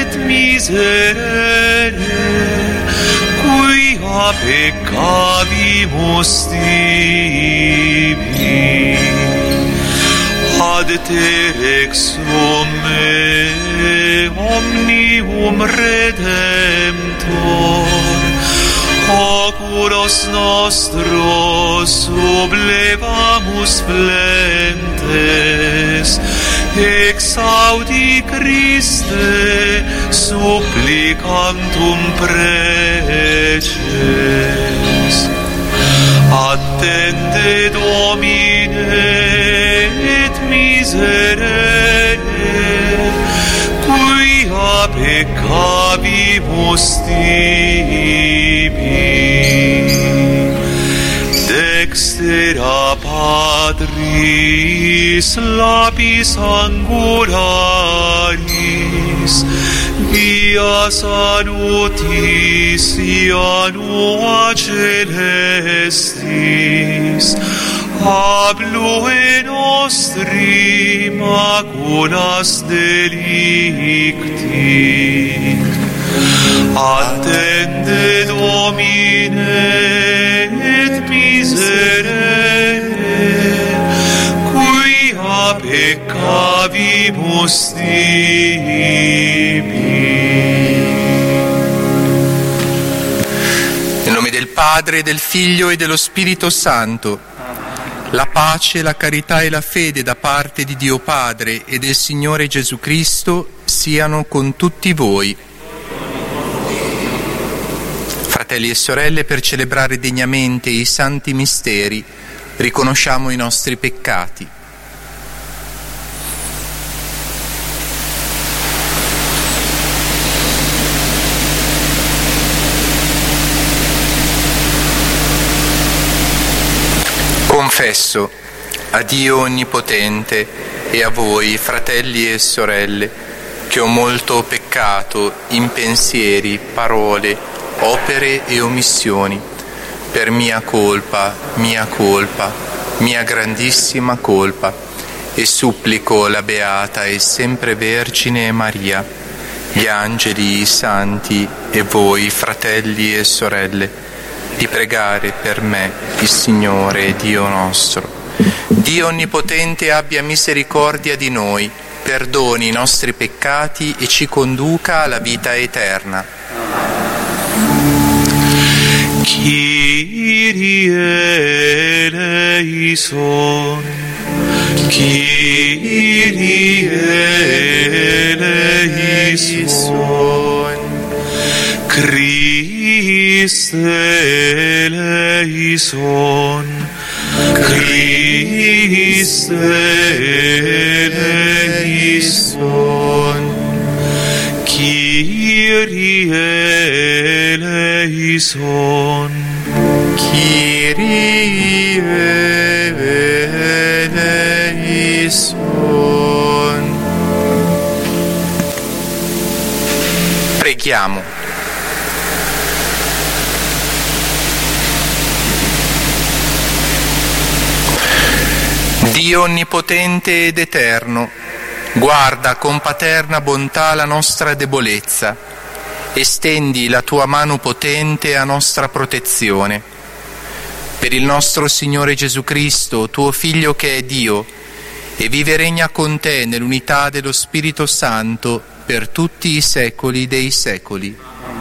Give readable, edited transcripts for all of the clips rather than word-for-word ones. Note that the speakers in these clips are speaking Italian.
et miserere, quia peccavimus tibi. Ad te rexum omnium redemptor, oculos nostros sublevamus flentes, exaudi Christe supplicantum preces. Attende Domine et miserere, quia peccavimus tibi. Dextera Patris lapis angularis, via salutis ianua celestis, ablue nostri maculas delicti. Attende Domine et miserere, quia peccavimus tibi. Nel nome del Padre, del Figlio e dello Spirito Santo, la pace, la carità e la fede da parte di Dio Padre e del Signore Gesù Cristo siano con tutti voi. Fratelli e sorelle, per celebrare degnamente i santi misteri, riconosciamo i nostri peccati. Confesso a Dio Onnipotente e a voi, fratelli e sorelle, che ho molto peccato in pensieri, parole, opere e omissioni, per mia colpa, mia grandissima colpa, e supplico la Beata e sempre Vergine Maria, gli angeli, i santi e voi, fratelli e sorelle, di pregare per me il Signore Dio nostro. Dio Onnipotente abbia misericordia di noi, perdoni i nostri peccati e ci conduca alla vita eterna. Kyrie eleison, Kyrie eleison, Christe eleison, Christe eleison, Kyrie eleison, Kyrie eleison. Preghiamo. Dio Onnipotente ed Eterno, guarda con paterna bontà la nostra debolezza, estendi la tua mano potente a nostra protezione. Per il nostro Signore Gesù Cristo, tuo Figlio che è Dio, e vive e regna con te nell'unità dello Spirito Santo per tutti i secoli dei secoli.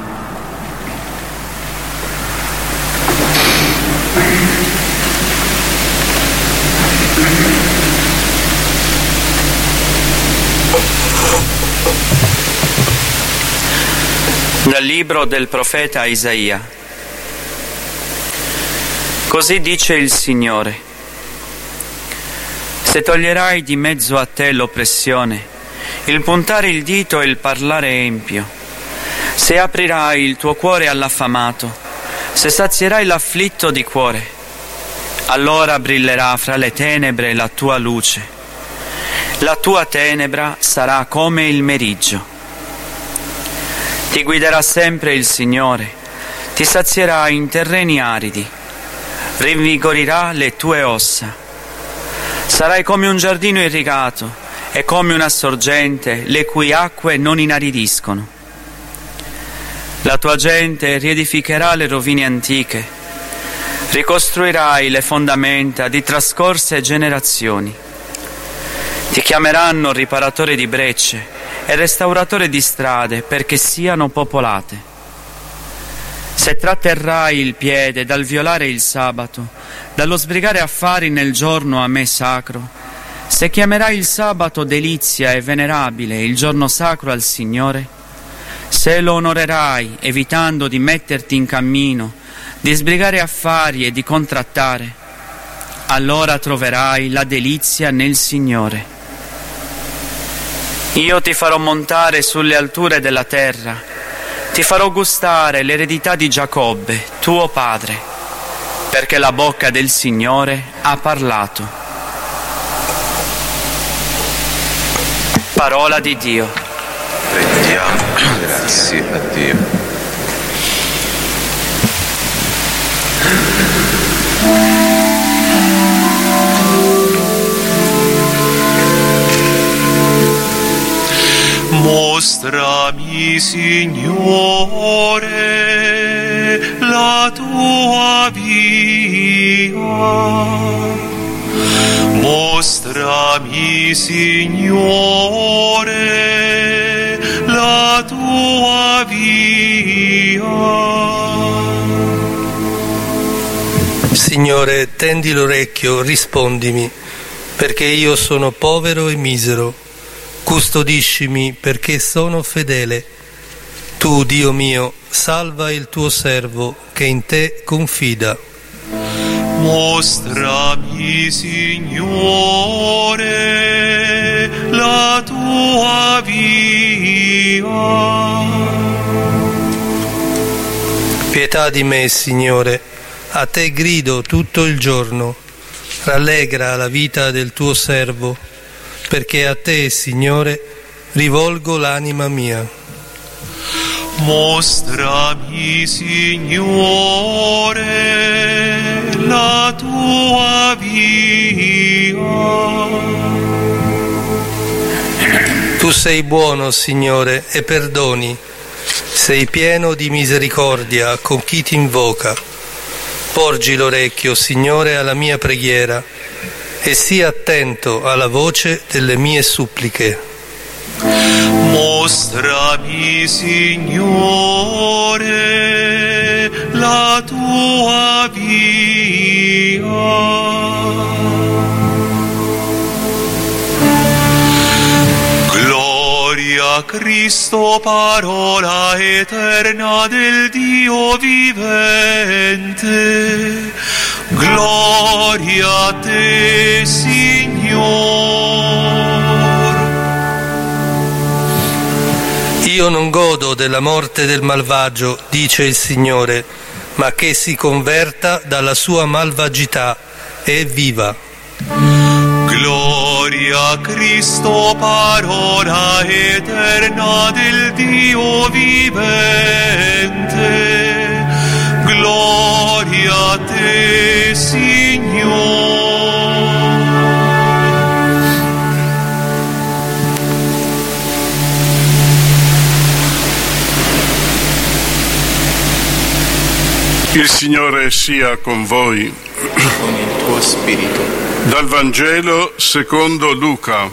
Dal libro del profeta Isaia. Così dice il Signore: se toglierai di mezzo a te l'oppressione, il puntare il dito e il parlare empio, se aprirai il tuo cuore all'affamato, se sazierai l'afflitto di cuore, allora brillerà fra le tenebre la tua luce. La tua tenebra sarà come il meriggio. Ti guiderà sempre il Signore, ti sazierà in terreni aridi, rinvigorirà le tue ossa. Sarai come un giardino irrigato e come una sorgente le cui acque non inaridiscono. La tua gente riedificherà le rovine antiche, ricostruirai le fondamenta di trascorse generazioni. Ti chiameranno riparatore di brecce e restauratore di strade perché siano popolate. Se tratterrai il piede dal violare il sabato, dallo sbrigare affari nel giorno a me sacro, se chiamerai il sabato delizia e venerabile, il giorno sacro al Signore, se lo onorerai evitando di metterti in cammino, di sbrigare affari e di contrattare, allora troverai la delizia nel Signore. Io ti farò montare sulle alture della terra, ti farò gustare l'eredità di Giacobbe, tuo padre, perché la bocca del Signore ha parlato. Parola di Dio. Rendiamo grazie a Dio. Mostrami, Signore, la tua via. Mostrami, Signore, la tua via. Signore, tendi l'orecchio, rispondimi, perché io sono povero e misero. Custodiscimi perché sono fedele. Tu, Dio mio, salva il tuo servo che in te confida. Mostrami, Signore, la tua via. Pietà di me, Signore, a te grido tutto il giorno. Rallegra la vita del tuo servo, perché a te, Signore, rivolgo l'anima mia. Mostrami, Signore, la tua via. Tu sei buono, Signore, e perdoni. Sei pieno di misericordia con chi ti invoca. Porgi l'orecchio, Signore, alla mia preghiera e sii attento alla voce delle mie suppliche. Mostrami, Signore, la tua via. Gloria a Cristo, parola eterna del Dio vivente. Gloria a te, Signore. Io non godo della morte del malvagio, dice il Signore, ma che si converta dalla sua malvagità e viva. Gloria a Cristo, parola eterna del Dio vivente. Gloria a te, Signore. Il Signore sia con voi. Con il tuo spirito. Dal Vangelo secondo Luca.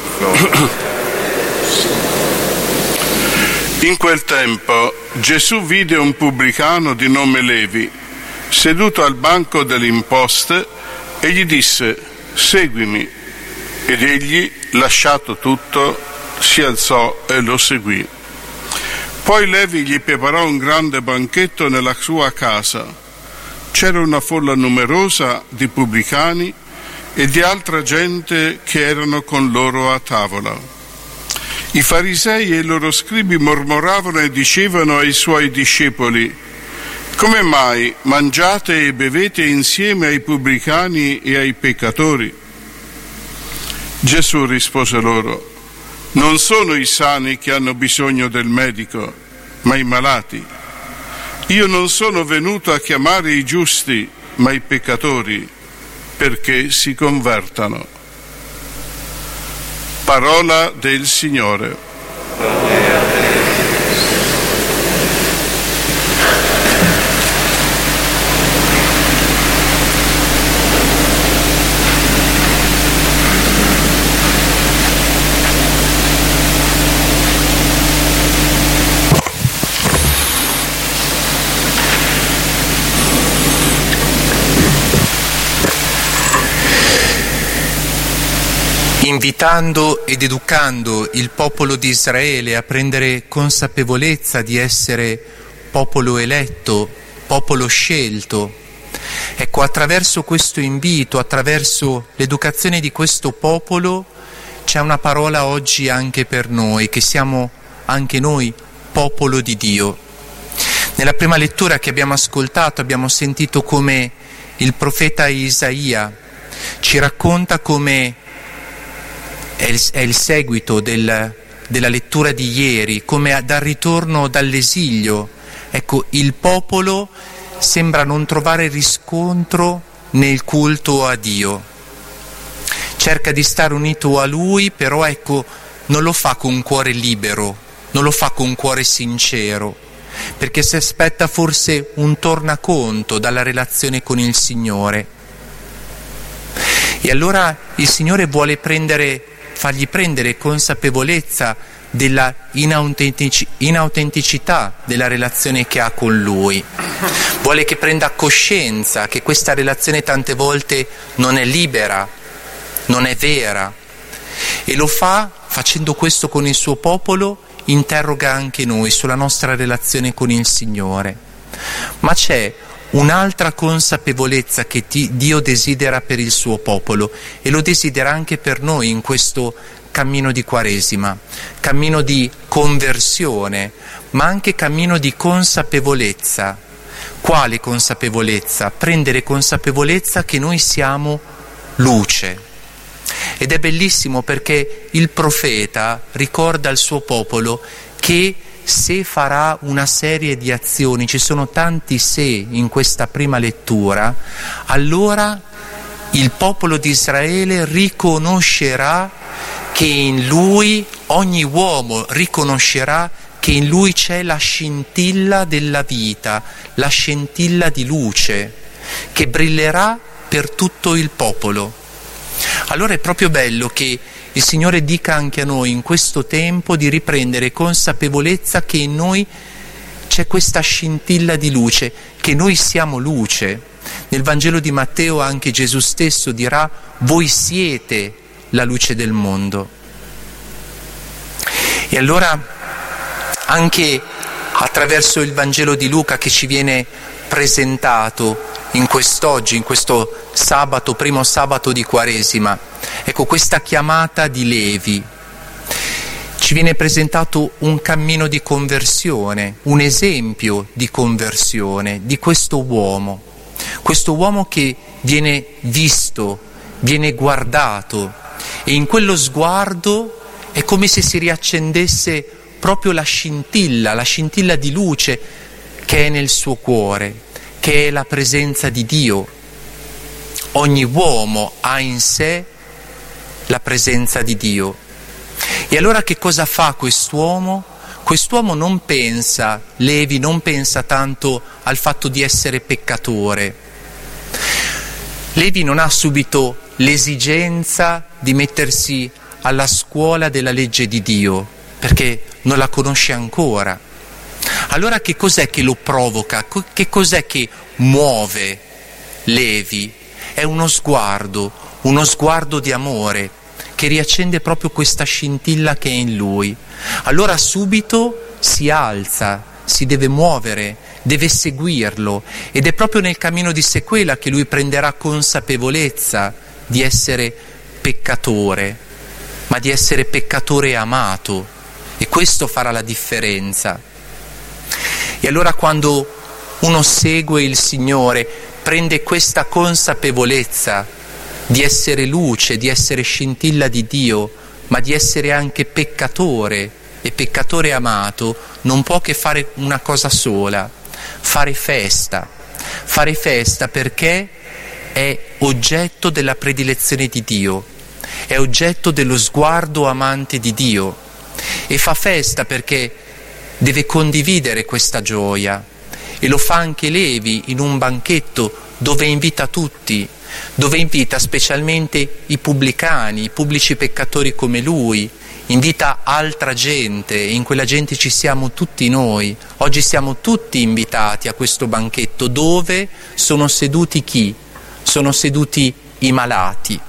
In quel tempo Gesù vide un pubblicano di nome Levi seduto al banco delle imposte e gli disse: seguimi. Ed egli, lasciato tutto, si alzò e lo seguì. Poi Levi gli preparò un grande banchetto nella sua casa. C'era una folla numerosa di pubblicani e di altra gente che erano con loro a tavola. I farisei e i loro scribi mormoravano e dicevano ai suoi discepoli: come mai mangiate e bevete insieme ai pubblicani e ai peccatori? Gesù rispose loro: non sono i sani che hanno bisogno del medico, ma i malati. Io non sono venuto a chiamare i giusti, ma i peccatori, perché si convertano. Parola del Signore. invitando ed educando il popolo di Israele a prendere consapevolezza di essere popolo eletto, popolo scelto. Ecco, attraverso questo invito, attraverso l'educazione di questo popolo, c'è una parola oggi anche per noi, che siamo anche noi popolo di Dio. Nella prima lettura che abbiamo ascoltato abbiamo sentito come il profeta Isaia ci racconta come è il seguito della lettura di ieri, come dal ritorno dall'esilio. Ecco, il popolo sembra non trovare riscontro nel culto a Dio. Cerca di stare unito a Lui, però ecco, non lo fa con cuore libero, non lo fa con cuore sincero, perché si aspetta forse un tornaconto dalla relazione con il Signore. E allora il Signore vuole fargli prendere consapevolezza della inautenticità della relazione che ha con Lui. Vuole che prenda coscienza che questa relazione tante volte non è libera, non è vera, e lo fa, facendo questo con il suo popolo, interroga anche noi sulla nostra relazione con il Signore. Ma c'è un'altra consapevolezza che Dio desidera per il suo popolo, e lo desidera anche per noi in questo cammino di Quaresima, cammino di conversione, ma anche cammino di consapevolezza. Quale consapevolezza? Prendere consapevolezza che noi siamo luce. Ed è bellissimo perché il profeta ricorda al suo popolo che se farà una serie di azioni, ci sono tanti se in questa prima lettura, allora il popolo di Israele riconoscerà che in lui, ogni uomo riconoscerà che in lui c'è la scintilla della vita, la scintilla di luce, che brillerà per tutto il popolo. Allora è proprio bello che il Signore dica anche a noi in questo tempo di riprendere consapevolezza che in noi c'è questa scintilla di luce, che noi siamo luce. Nel Vangelo di Matteo anche Gesù stesso dirà: voi siete la luce del mondo. E allora anche attraverso il Vangelo di Luca che ci viene presentato in quest'oggi, in questo sabato, primo sabato di Quaresima, ecco questa chiamata di Levi, ci viene presentato un cammino di conversione, un esempio di conversione di questo uomo che viene visto, viene guardato, e in quello sguardo è come se si riaccendesse proprio la scintilla di luce che è nel suo cuore, che è la presenza di Dio. Ogni uomo ha in sé la presenza di Dio. E allora che cosa fa quest'uomo? Quest'uomo non pensa, Levi non pensa tanto al fatto di essere peccatore. Levi non ha subito l'esigenza di mettersi alla scuola della legge di Dio, perché non la conosce ancora. Allora che cos'è che lo provoca? Che cos'è che muove Levi? È uno sguardo di amore che riaccende proprio questa scintilla che è in lui. Allora subito si alza, si deve muovere, deve seguirlo, ed è proprio nel cammino di sequela che lui prenderà consapevolezza di essere peccatore, ma di essere peccatore amato, e questo farà la differenza. E allora quando uno segue il Signore, prende questa consapevolezza di essere luce, di essere scintilla di Dio, ma di essere anche peccatore e peccatore amato, non può che fare una cosa sola: fare festa perché è oggetto della predilezione di Dio, è oggetto dello sguardo amante di Dio, e fa festa perché deve condividere questa gioia, e lo fa anche Levi in un banchetto dove invita tutti, dove invita specialmente i pubblicani, i pubblici peccatori come lui, invita altra gente, e in quella gente ci siamo tutti noi. Oggi siamo tutti invitati a questo banchetto dove sono seduti chi? Sono seduti i malati,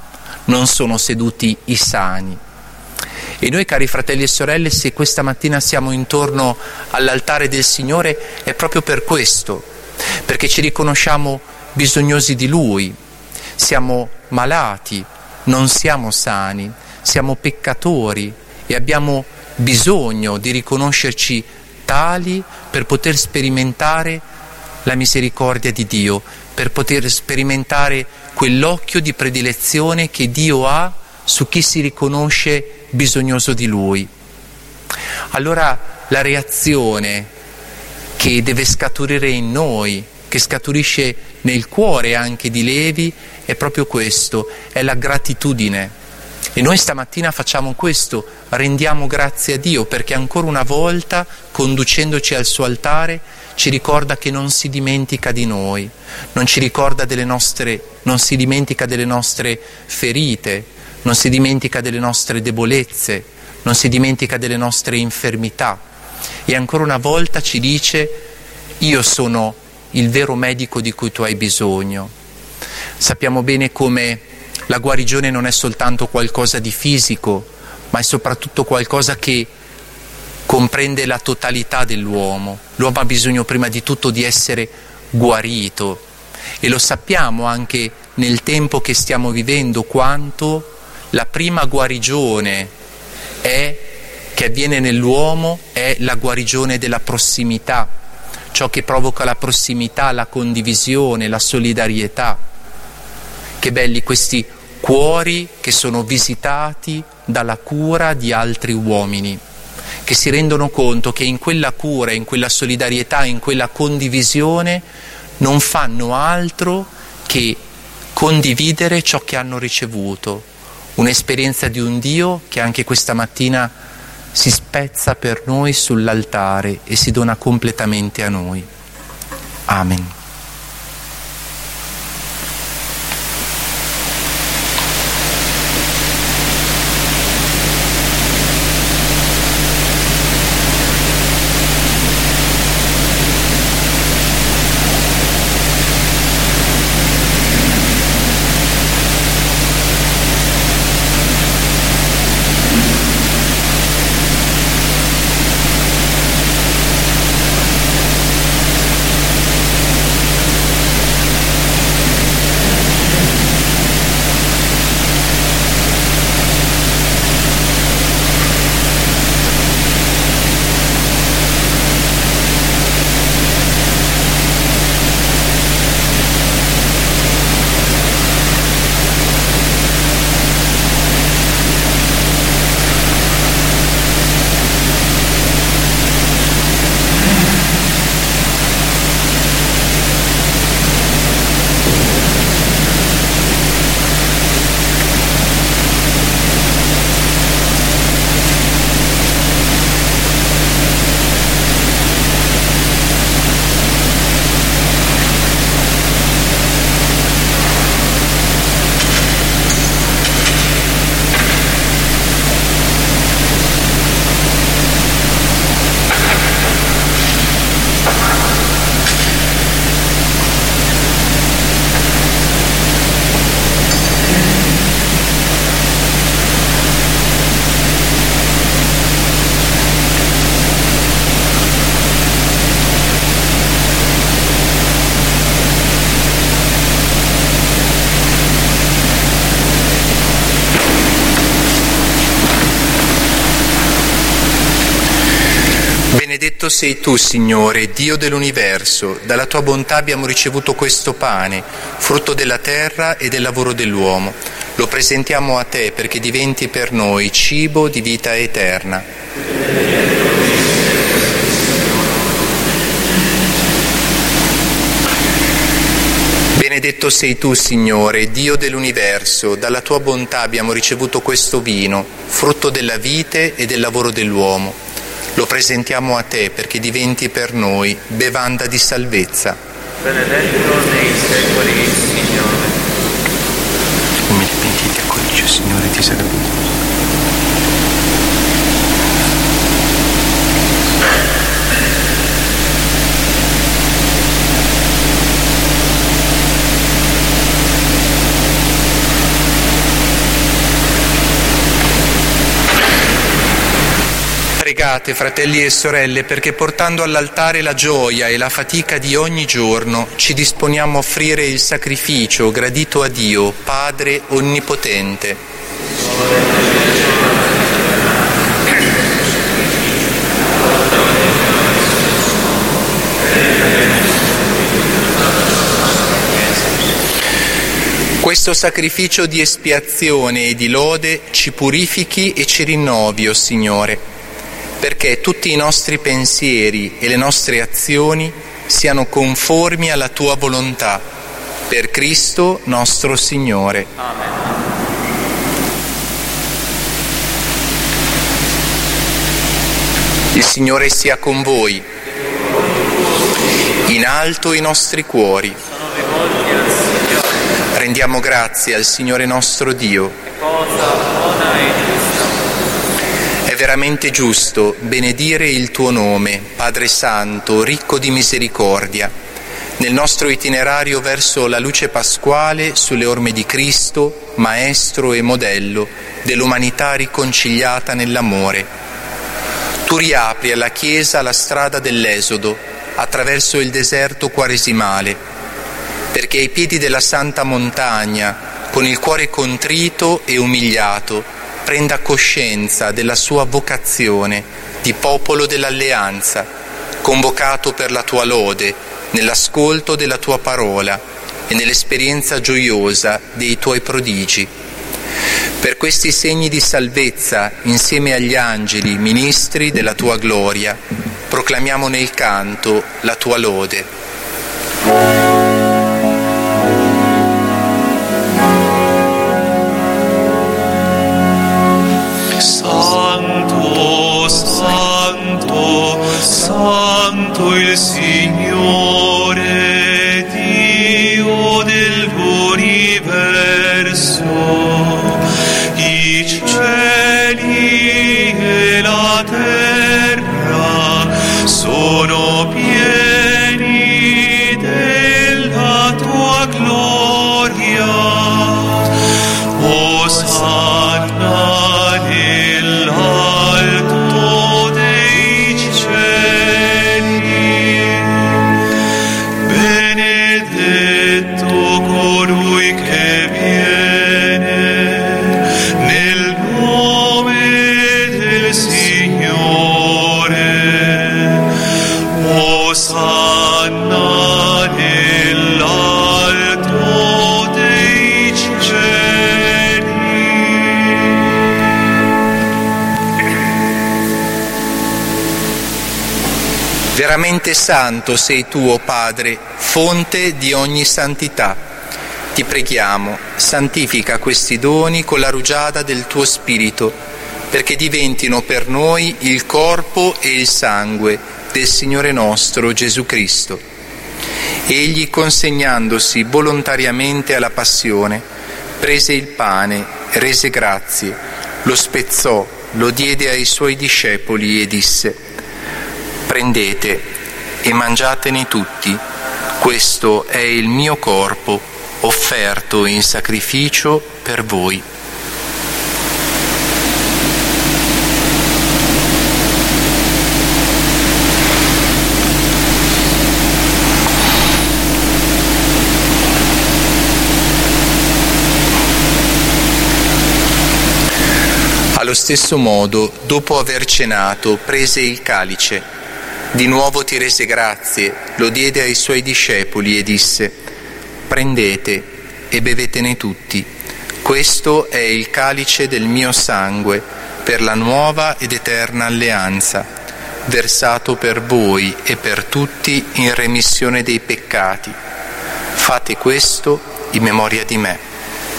non sono seduti i sani. E noi, cari fratelli e sorelle, se questa mattina siamo intorno all'altare del Signore è proprio per questo, perché ci riconosciamo bisognosi di Lui, siamo malati, non siamo sani, siamo peccatori e abbiamo bisogno di riconoscerci tali per poter sperimentare la misericordia di Dio, per poter sperimentare quell'occhio di predilezione che Dio ha su chi si riconosce bisognoso di Lui. Allora la reazione che deve scaturire in noi, che scaturisce nel cuore anche di Levi, è proprio questo, è la gratitudine. E noi stamattina facciamo questo, rendiamo grazie a Dio perché ancora una volta, conducendoci al suo altare, ci ricorda che non si dimentica di noi, non si dimentica delle nostre ferite, non si dimentica delle nostre debolezze, non si dimentica delle nostre infermità. E ancora una volta ci dice: io sono il vero medico di cui tu hai bisogno. Sappiamo bene come la guarigione non è soltanto qualcosa di fisico, ma è soprattutto qualcosa che comprende la totalità dell'uomo. L'uomo ha bisogno prima di tutto di essere guarito, e lo sappiamo anche nel tempo che stiamo vivendo, quanto la prima guarigione che avviene nell'uomo è la guarigione della prossimità, ciò che provoca la prossimità, la condivisione, la solidarietà. Che belli questi cuori che sono visitati dalla cura di altri uomini, che si rendono conto che in quella cura, in quella solidarietà, in quella condivisione non fanno altro che condividere ciò che hanno ricevuto, un'esperienza di un Dio che anche questa mattina si spezza per noi sull'altare e si dona completamente a noi. Amen. Benedetto sei tu, Signore, Dio dell'universo, dalla tua bontà abbiamo ricevuto questo pane, frutto della terra e del lavoro dell'uomo. Lo presentiamo a te perché diventi per noi cibo di vita eterna. Benedetto sei tu, Signore, Dio dell'universo, dalla tua bontà abbiamo ricevuto questo vino, frutto della vite e del lavoro dell'uomo. Lo presentiamo a te perché diventi per noi bevanda di salvezza. Benedetto nei secoli, Signore. Come li pentiti accoglici, Signore, ti salutiamo. pregate, fratelli e sorelle, perché portando all'altare la gioia e la fatica di ogni giorno ci disponiamo a offrire il sacrificio gradito a Dio, Padre Onnipotente. Questo sacrificio di espiazione e di lode ci purifichi e ci rinnovi, o Signore, perché tutti i nostri pensieri e le nostre azioni siano conformi alla Tua volontà, per Cristo nostro Signore. Amen. Il Signore sia con voi. In alto i nostri cuori. Rendiamo grazie al Signore nostro Dio. È veramente giusto benedire il Tuo nome, Padre Santo, ricco di misericordia, nel nostro itinerario verso la luce pasquale sulle orme di Cristo, Maestro e modello dell'umanità riconciliata nell'amore. Tu riapri alla Chiesa la strada dell'Esodo attraverso il deserto quaresimale, perché ai piedi della Santa Montagna, con il cuore contrito e umiliato, prenda coscienza della sua vocazione di popolo dell'alleanza, convocato per la Tua lode, nell'ascolto della Tua parola e nell'esperienza gioiosa dei Tuoi prodigi. Per questi segni di salvezza, insieme agli angeli, ministri della Tua gloria, proclamiamo nel canto la Tua lode. Santo, Santo, Santo il Signore, Dio dell'universo, i cieli e la terra sono pieni della Tua gloria. Osanna nell'alto dei cieli, benedetto colui che viene nel nome del Signore. Osanna nell'alto dei cieli. Veramente santo sei Tu, o Padre, fonte di ogni santità. Ti preghiamo, santifica questi doni con la rugiada del Tuo Spirito, perché diventino per noi il corpo e il sangue del Signore nostro Gesù Cristo. Egli, consegnandosi volontariamente alla passione, prese il pane, rese grazie, lo spezzò, lo diede ai Suoi discepoli e disse: prendete e mangiatene tutti, questo è il mio corpo offerto in sacrificio per voi. Allo stesso modo, dopo aver cenato, prese il calice. Di nuovo ti rese grazie, lo diede ai Suoi discepoli e disse: prendete e bevetene tutti, questo è il calice del mio sangue per la nuova ed eterna alleanza, versato per voi e per tutti in remissione dei peccati. Fate questo in memoria di me.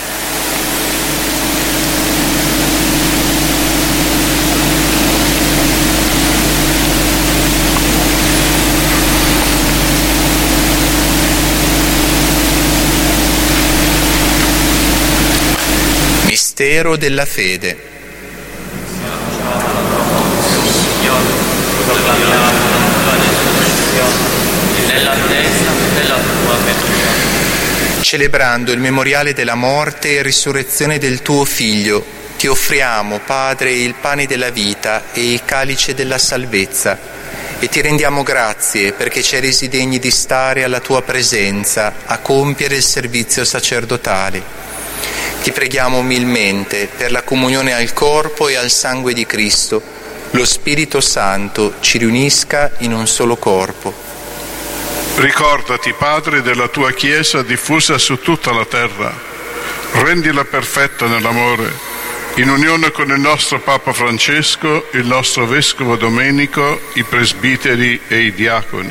Mistero della fede. Celebrando il memoriale della morte e risurrezione del Tuo Figlio, ti offriamo, Padre, il pane della vita e il calice della salvezza e ti rendiamo grazie perché ci hai resi degni di stare alla tua presenza a compiere il servizio sacerdotale. Ti preghiamo umilmente per la comunione al corpo e al sangue di Cristo, lo Spirito Santo ci riunisca in un solo corpo. Ricordati, Padre, della tua Chiesa diffusa su tutta la terra. Rendila perfetta nell'amore, in unione con il nostro Papa Francesco, il nostro Vescovo Domenico, i presbiteri e i diaconi.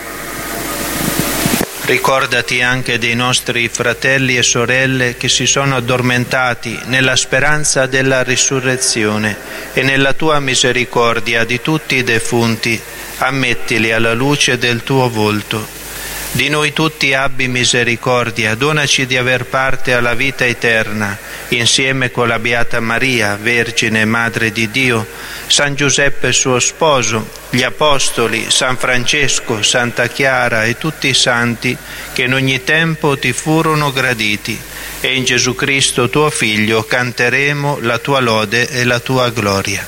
Ricordati anche dei nostri fratelli e sorelle che si sono addormentati nella speranza della risurrezione e nella tua misericordia di tutti i defunti, ammettili alla luce del tuo volto. Di noi tutti abbi misericordia, donaci di aver parte alla vita eterna, insieme con la Beata Maria, Vergine e Madre di Dio, San Giuseppe suo sposo, gli Apostoli, San Francesco, Santa Chiara e tutti i santi che in ogni tempo ti furono graditi. E in Gesù Cristo tuo Figlio canteremo la tua lode e la tua gloria.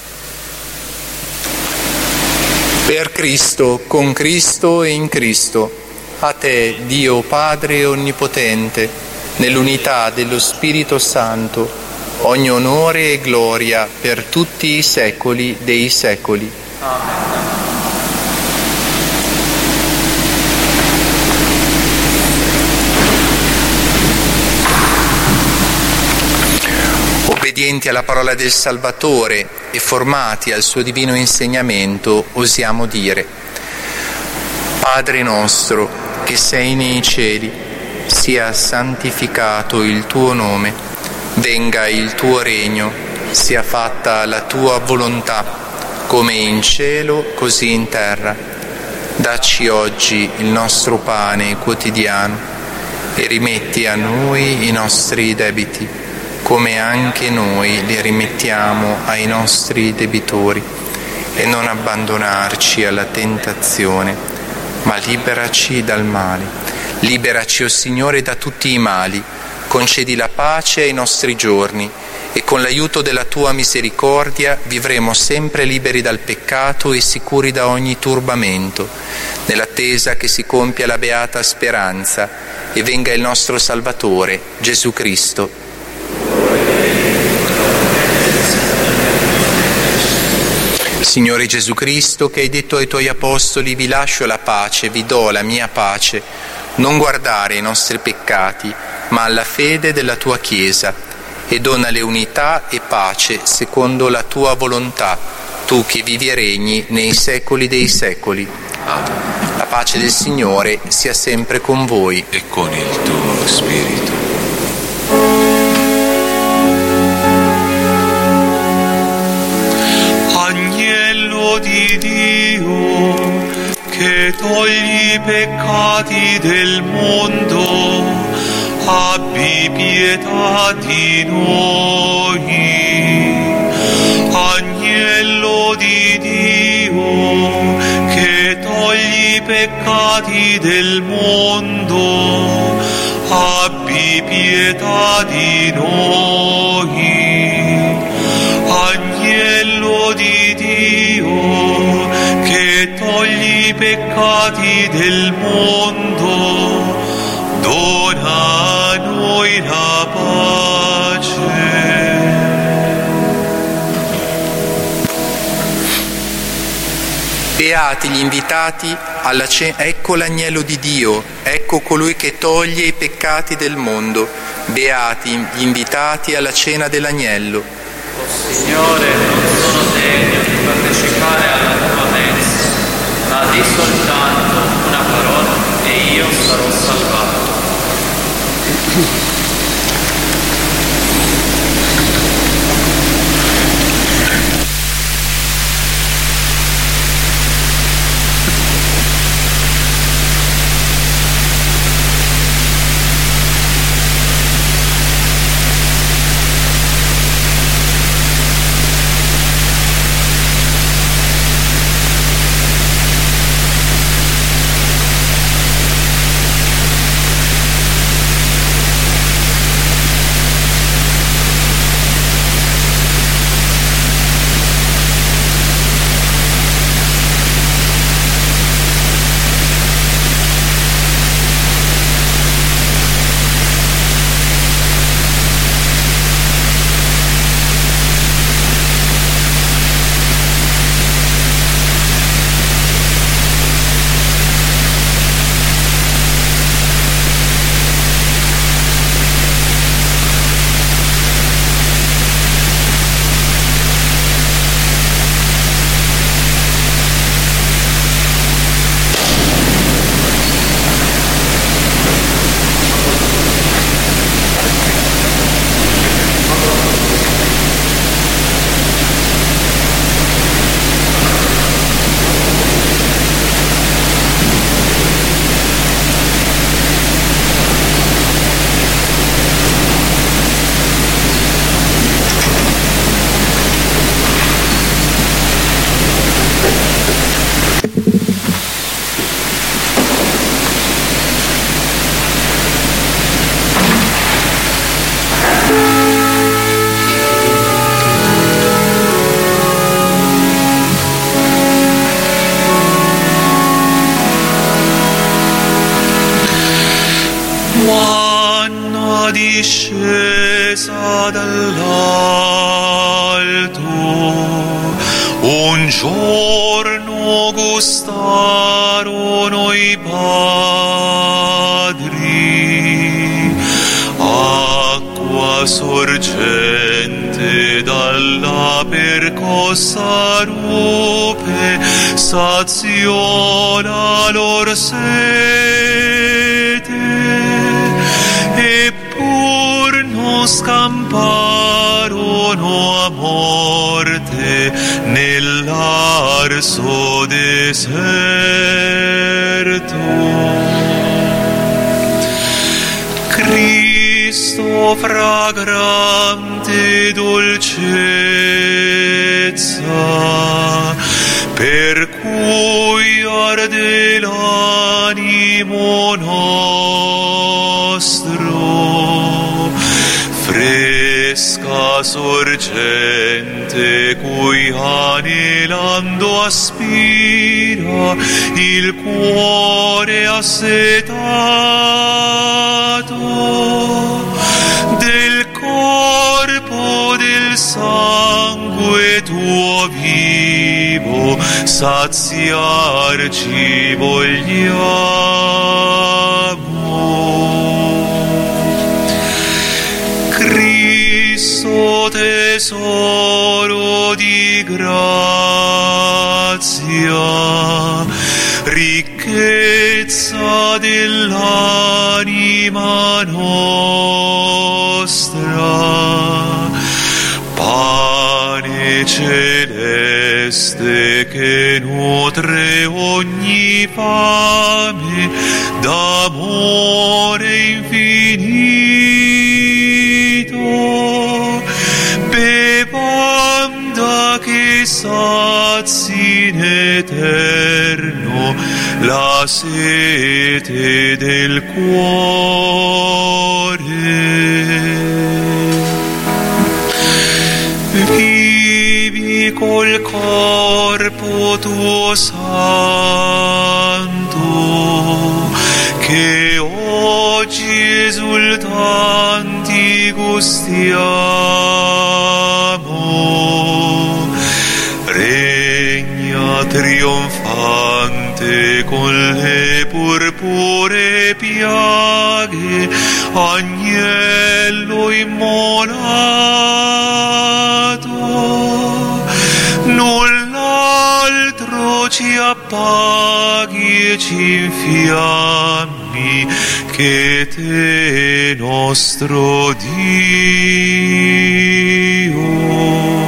Per Cristo, con Cristo e in Cristo, a te, Dio Padre Onnipotente, nell'unità dello Spirito Santo, ogni onore e gloria per tutti i secoli dei secoli. Amen. Obbedienti alla parola del Salvatore e formati al suo divino insegnamento, osiamo dire: Padre nostro, che sei nei cieli, sia santificato il tuo nome, venga il tuo regno, sia fatta la tua volontà, come in cielo così in terra. Dacci oggi il nostro pane quotidiano e rimetti a noi i nostri debiti, come anche noi li rimettiamo ai nostri debitori, e non abbandonarci alla tentazione, ma liberaci dal male. Liberaci, o Signore, da tutti i mali, concedi la pace ai nostri giorni e con l'aiuto della tua misericordia vivremo sempre liberi dal peccato e sicuri da ogni turbamento, nell'attesa che si compia la beata speranza e venga il nostro Salvatore, Gesù Cristo. Signore Gesù Cristo, che hai detto ai tuoi apostoli: vi lascio la pace, vi do la mia pace, non guardare ai nostri peccati, ma alla fede della tua Chiesa, e donale unità e pace secondo la tua volontà, tu che vivi e regni nei secoli dei secoli. Amen. La pace del Signore sia sempre con voi e con il tuo spirito. Di Dio, che togli i peccati del mondo, abbi pietà di noi. Agnello di Dio, che togli i peccati del mondo, abbi pietà di noi. Agnello di Dio, che togli i peccati del mondo, dona a noi la pace. Beati gli invitati alla cena. Ecco l'agnello di Dio, ecco colui che toglie i peccati del mondo. Beati gli invitati alla cena dell'agnello. Oh Signore, non sono degno di partecipare alla tua mensa, ma di soltanto una parola e io sarò salvato. discesa dall'alto, un giorno gustarono i padri acqua sorgente dalla percossa rupe, saziò la lor sete, eppur non scamparono a morte nell'arso deserto. Cristo fragrante dolcezza, per cui arde l'animo nostro, fresca sorgente cui anelando aspira il cuore assetato, del corpo del sangue tuo vivo saziarci vogliamo. Cristo tesoro di grazia, ricchezza dell'anima nostra, pane celeste che nutre ogni fame d'amore infinito, bevanda che sazi in eterno la sete del cuore. Vivi col corpo tuo santo, che oggi esultanti gustiamo, regna trionfante con le purpuree piaghe, agnello immolato, null'altro ci appaghi e ci infiammi che te nostro Dio.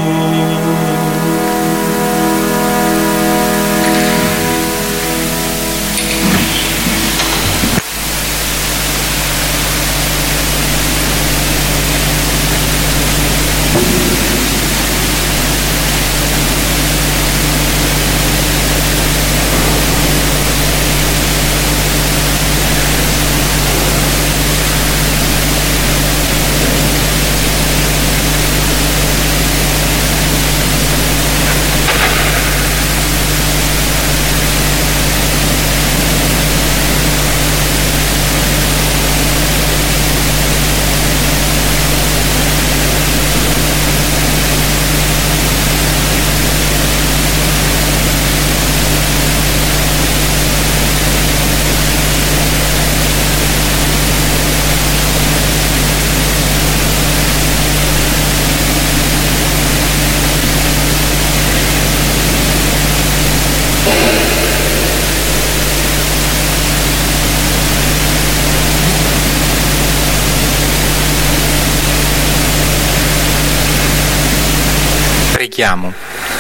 Preghiamo.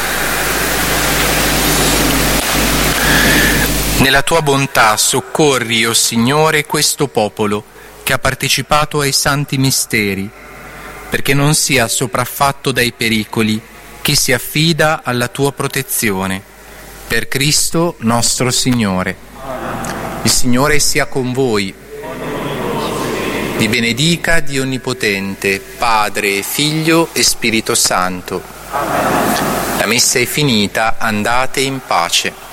Nella tua bontà soccorri, o Signore, questo popolo che ha partecipato ai santi misteri, perché non sia sopraffatto dai pericoli, che si affida alla tua protezione. Per Cristo nostro Signore. Il Signore sia con voi. Vi benedica Dio Onnipotente, Padre, Figlio e Spirito Santo. La messa è finita, andate in pace.